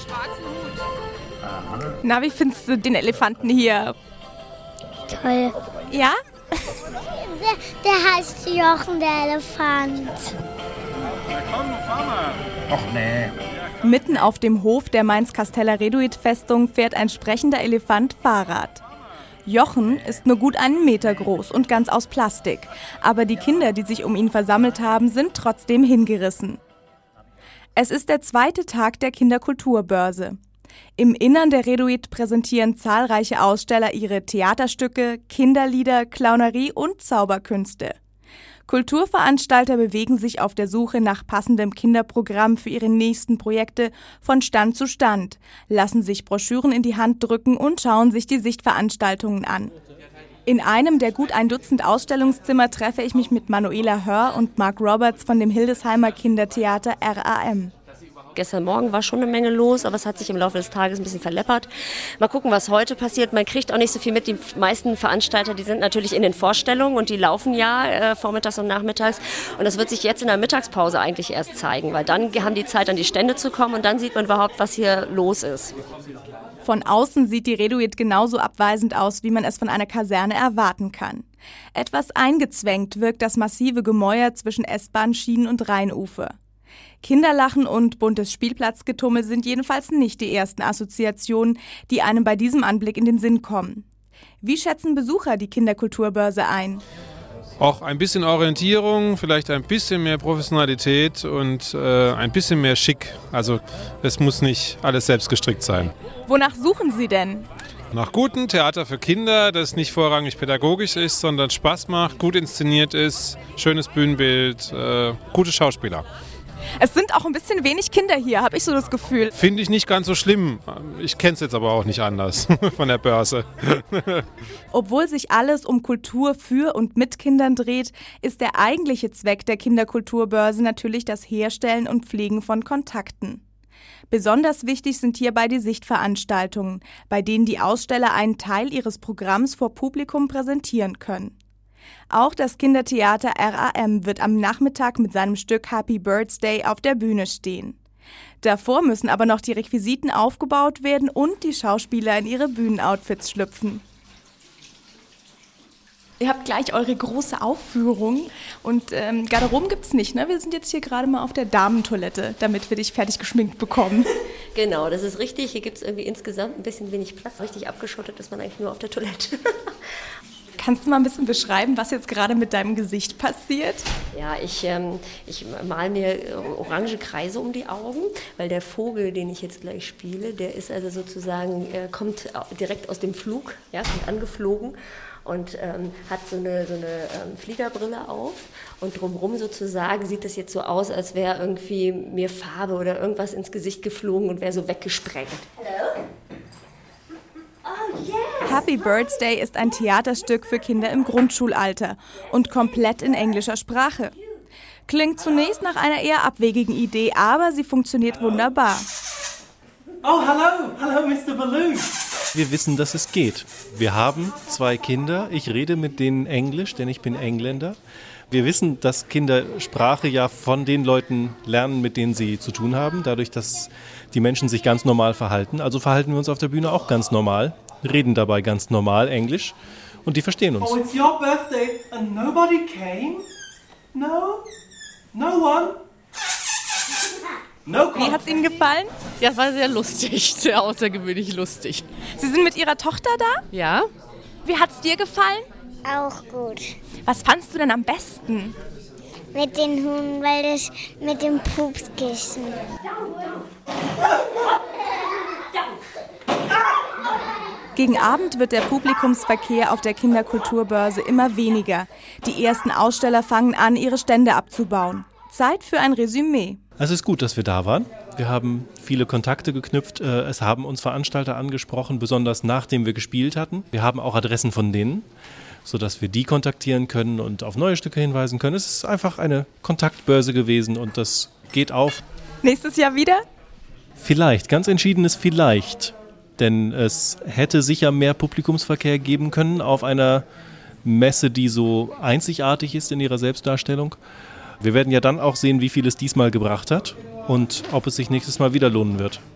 schwarzen Hut. Na, wie findest du den Elefanten hier? Toll. Ja? Der heißt Jochen, der Elefant. Ach nee. Mitten auf dem Hof der Mainz-Casteller-Reduit-Festung fährt ein sprechender Elefant Fahrrad. Jochen ist nur gut 1 Meter groß und ganz aus Plastik. Aber die Kinder, die sich um ihn versammelt haben, sind trotzdem hingerissen. Es ist der 2. Tag der Kinderkulturbörse. Im Innern der Reduit präsentieren zahlreiche Aussteller ihre Theaterstücke, Kinderlieder, Clownerie und Zauberkünste. Kulturveranstalter bewegen sich auf der Suche nach passendem Kinderprogramm für ihre nächsten Projekte von Stand zu Stand, lassen sich Broschüren in die Hand drücken und schauen sich die Sichtveranstaltungen an. In einem der gut 1 Dutzend Ausstellungszimmer treffe ich mich mit Manuela Hör und Mark Roberts von dem Hildesheimer Kindertheater RAM. Gestern Morgen war schon eine Menge los, aber es hat sich im Laufe des Tages ein bisschen verleppert. Mal gucken, was heute passiert. Man kriegt auch nicht so viel mit. Die meisten Veranstalter, die sind natürlich in den Vorstellungen und die laufen ja vormittags und nachmittags. Und das wird sich jetzt in der Mittagspause eigentlich erst zeigen, weil dann haben die Zeit, an die Stände zu kommen und dann sieht man überhaupt, was hier los ist. Von außen sieht die Reduit genauso abweisend aus, wie man es von einer Kaserne erwarten kann. Etwas eingezwängt wirkt das massive Gemäuer zwischen S-Bahn, Schienen und Rheinufer. Kinderlachen und buntes Spielplatzgetummel sind jedenfalls nicht die ersten Assoziationen, die einem bei diesem Anblick in den Sinn kommen. Wie schätzen Besucher die Kinderkulturbörse ein? Auch ein bisschen Orientierung, vielleicht ein bisschen mehr Professionalität und ein bisschen mehr Schick. Also es muss nicht alles selbst gestrickt sein. Wonach suchen Sie denn? Nach gutem Theater für Kinder, das nicht vorrangig pädagogisch ist, sondern Spaß macht, gut inszeniert ist, schönes Bühnenbild, gute Schauspieler. Es sind auch ein bisschen wenig Kinder hier, habe ich so das Gefühl. Finde ich nicht ganz so schlimm. Ich kenne es jetzt aber auch nicht anders von der Börse. Obwohl sich alles um Kultur für und mit Kindern dreht, ist der eigentliche Zweck der Kinderkulturbörse natürlich das Herstellen und Pflegen von Kontakten. Besonders wichtig sind hierbei die Sichtveranstaltungen, bei denen die Aussteller einen Teil ihres Programms vor Publikum präsentieren können. Auch das Kindertheater RAM wird am Nachmittag mit seinem Stück Happy Birthday auf der Bühne stehen. Davor müssen aber noch die Requisiten aufgebaut werden und die Schauspieler in ihre Bühnenoutfits schlüpfen. Ihr habt gleich eure große Aufführung und Garderoben gibt's nicht, ne? Wir sind jetzt hier gerade mal auf der Damentoilette, damit wir dich fertig geschminkt bekommen. Genau, das ist richtig. Hier gibt es irgendwie insgesamt ein bisschen wenig Platz. Richtig abgeschottet ist man eigentlich nur auf der Toilette. Kannst du mal ein bisschen beschreiben, was jetzt gerade mit deinem Gesicht passiert? Ja, ich male mir orange Kreise um die Augen, weil der Vogel, den ich jetzt gleich spiele, der ist also sozusagen, kommt direkt aus dem Flug, ja, kommt angeflogen und hat so eine Fliegerbrille auf und drumherum sozusagen sieht das jetzt so aus, als wäre irgendwie mir Farbe oder irgendwas ins Gesicht geflogen und wäre so weggesprengt. Hallo? Oh, yes. Happy Birthday ist ein Theaterstück für Kinder im Grundschulalter und komplett in englischer Sprache. Klingt zunächst nach einer eher abwegigen Idee, aber sie funktioniert wunderbar. Oh, hello, Mr. Balloon. Wir wissen, dass es geht. Wir haben 2 Kinder, ich rede mit denen Englisch, denn ich bin Engländer. Wir wissen, dass Kinder Sprache ja von den Leuten lernen, mit denen sie zu tun haben, dadurch, dass die Menschen sich ganz normal verhalten. Also verhalten wir uns auf der Bühne auch ganz normal, reden dabei ganz normal Englisch und die verstehen uns. Oh, it's your birthday and nobody came? No? No one? No. Wie hat's Ihnen gefallen? Ja, es war sehr lustig, sehr außergewöhnlich lustig. Sie sind mit Ihrer Tochter da? Ja? Wie hat's dir gefallen? Auch gut. Was fandst du denn am besten? Mit den Hunden, weil das mit dem Pupskissen. Gegen Abend wird der Publikumsverkehr auf der Kinderkulturbörse immer weniger. Die ersten Aussteller fangen an, ihre Stände abzubauen. Zeit für ein Resümee. Es ist gut, dass wir da waren. Wir haben viele Kontakte geknüpft. Es haben uns Veranstalter angesprochen, besonders nachdem wir gespielt hatten. Wir haben auch Adressen von denen, sodass wir die kontaktieren können und auf neue Stücke hinweisen können. Es ist einfach eine Kontaktbörse gewesen und das geht auf. Nächstes Jahr wieder? Vielleicht, ganz entschiedenes Vielleicht. Denn es hätte sicher mehr Publikumsverkehr geben können auf einer Messe, die so einzigartig ist in ihrer Selbstdarstellung. Wir werden ja dann auch sehen, wie viel es diesmal gebracht hat und ob es sich nächstes Mal wieder lohnen wird.